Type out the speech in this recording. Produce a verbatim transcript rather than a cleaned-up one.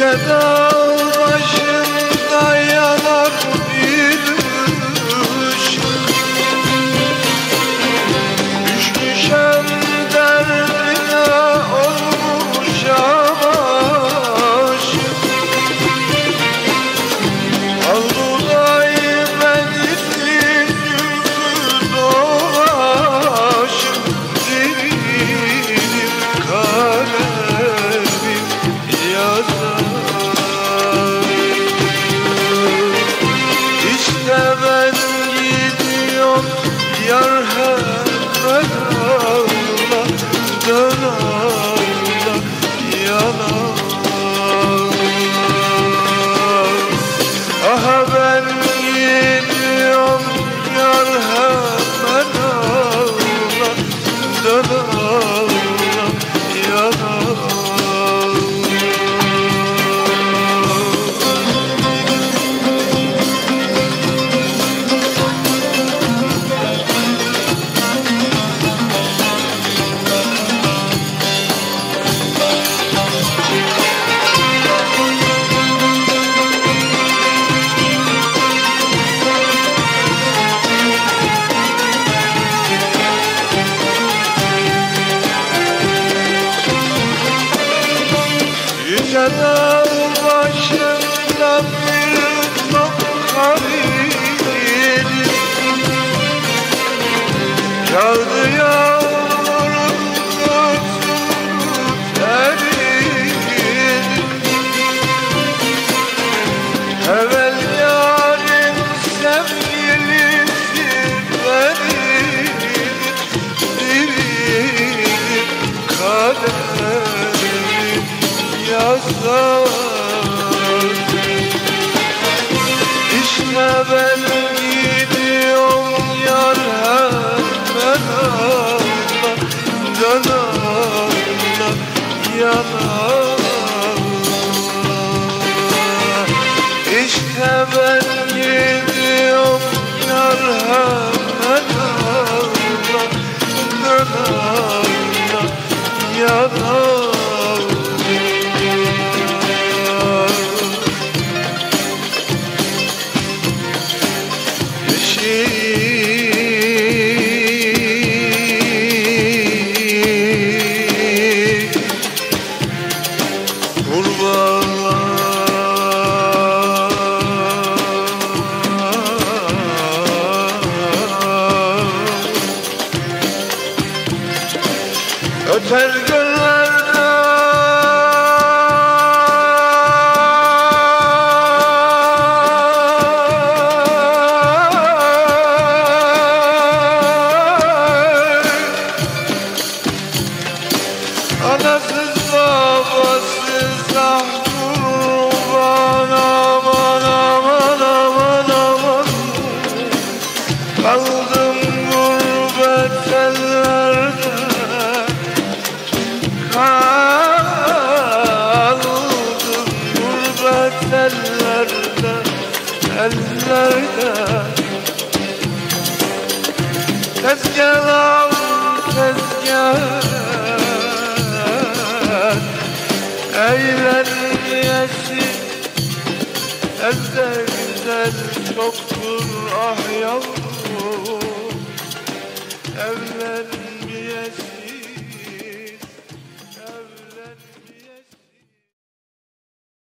dağ başında yanar bir ışık. Düşmüşem derdine olmuşam aşık. Al-Buday benizli zülfü dolaşıp dilim kalemim yazar. İşte ben gidiyorum yar hemen ağla, dön ağla yanar. Aha ben gidiyorum yar hemen ağla, dön ağla yanar. Yüce dağ başında bir tokayım, yağdı yağmurun tuttu terim. Evvel yarın sevgilisi benim, dilim kaderimi yazar. İşte ben gidiyorum yar hemen ağla, dön ağla yanar. İşte ben gidiyorum yar hemen ağla, dön ağla yanar. Öter göllerde anasız babasız ah kurban, aman aman aman aman. Kaldım gurbet ellerde, kaldım gurbet ellerde, ellerde. Tezgah al tezgah, eğlenmeyesi elde güzel çoktur ah yavrum. Evlenmeyesi